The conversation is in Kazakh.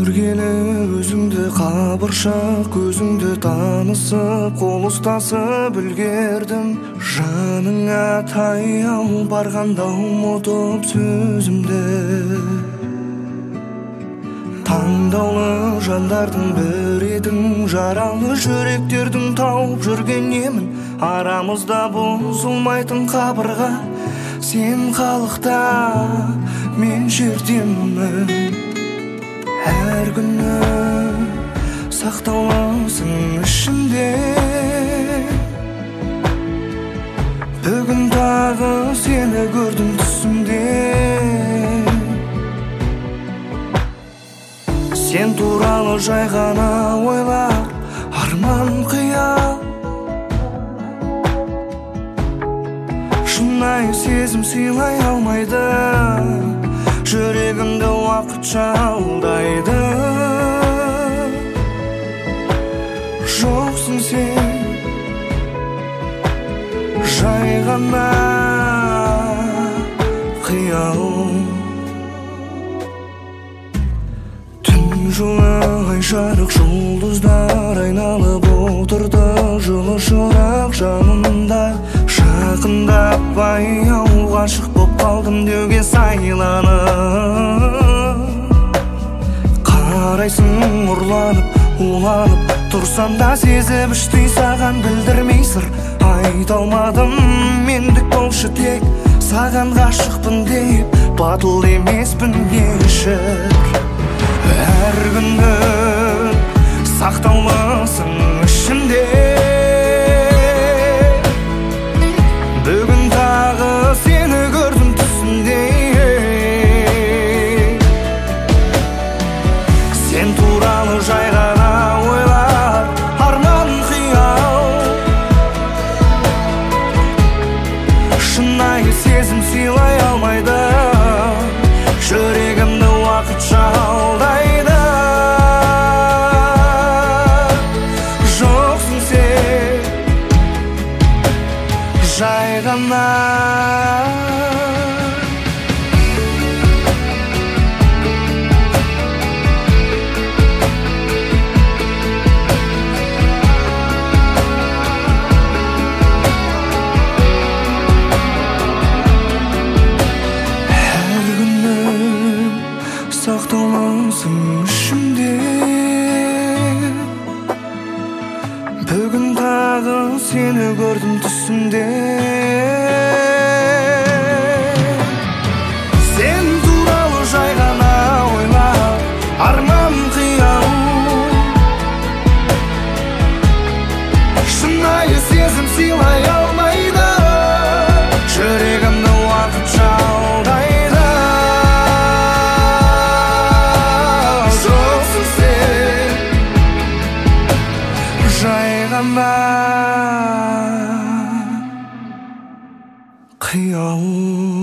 көргелі өзіңді қабыршақ көзіңді танысып қол ұстасып үлгердім. Жаныңа таяу барғанда ұмытып сөзімді. Таңдаулы жандардың бір едің, жаралы жүректердің тауып жүрген емін. Арамызда бұзылмайтын қабырға, сен халықта, мен жердемін. Әр күні сақтаулысың ішімде. Бүгін тағы сені көрдім түсімде. Сен туралы жай ғана ойлар, арман қиял. Шынайы сезім сыйлай алмайды, жүрегімді уақытша алдайды. Жоқсың сен, жай ғана қиял. Түн жылы ай жарық, жұлдыздар айналып отырды. Жылы шырақ жанымда жақындап баяу ғашық боп қалдым деуге сайланып. Қарайсың ұрланып, уланып тұрсам да сезіп іштей саған білдірмей сыр. Айта алмадым мендік болшы тек, саған ғашықпын деп батыл емеспін кешір. Әр күні сақтаулысың ішімде. Бүгін тағы сені көрдім түсімде. Сен туралы жай ғана ойлар, арман қиял. Шынайы сезім сыйлай алмайды, жүрегімді уақытша алдайды. Жоқсың сен, жай ғана. Сақтаулысың ішімде. Бүгін тағы сені көрдім түсімде. Сен туралы жай ғана ойлар, арман қиял. Шынайы сезім сыйлай алмайды, жүрегімді уақытша алдайды. Жай ғана қиял.